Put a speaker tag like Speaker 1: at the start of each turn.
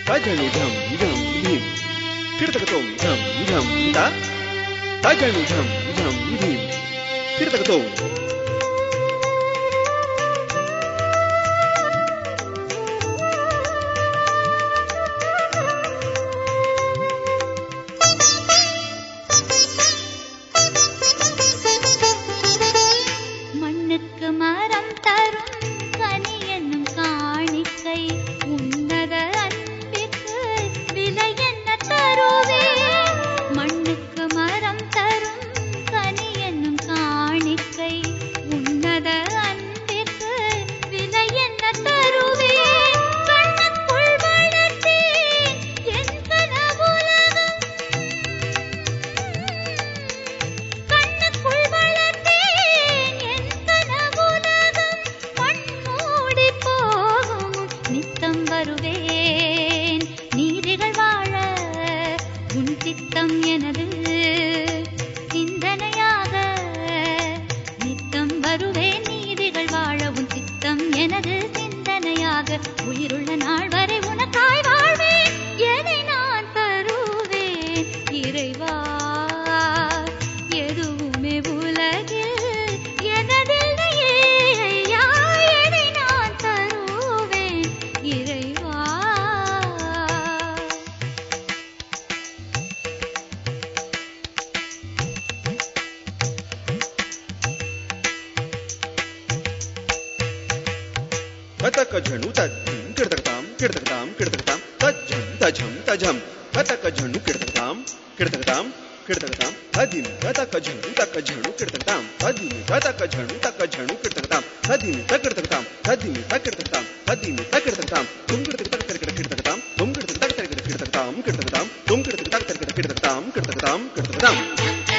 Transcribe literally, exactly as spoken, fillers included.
Speaker 1: ताजनु झम झम धीम फिर तक तुम झम झम ता ताजनु झम झम धीम फिर तक तुम உயிருள்ள நாள் வரை உனக்காய் வாழ்வேன் எதை நான் தருவேன் இறைவா எதுவுமே உலகில் எனதில்லையே ஐயா எதை நான் தருவேன் இறைவா तक झणु तम किड़तकताम किड़तकताम किड़तकताम तजम तजम तजम तक झणु किड़तकताम किड़तकताम किड़तकताम तदिम तक झणु तक झणु किड़तकताम तदिम तक झणु तक झणु किड़तकताम तदिम तक किड़तकताम तदिम तक किड़तकताम तदिम तक किड़तकताम तुम किड़तकताम किड़तकताम तुम किड़तकताम किड़तकताम किड़तकताम तुम किड़तकताम किड़तकताम किड़तकताम किड़तकताम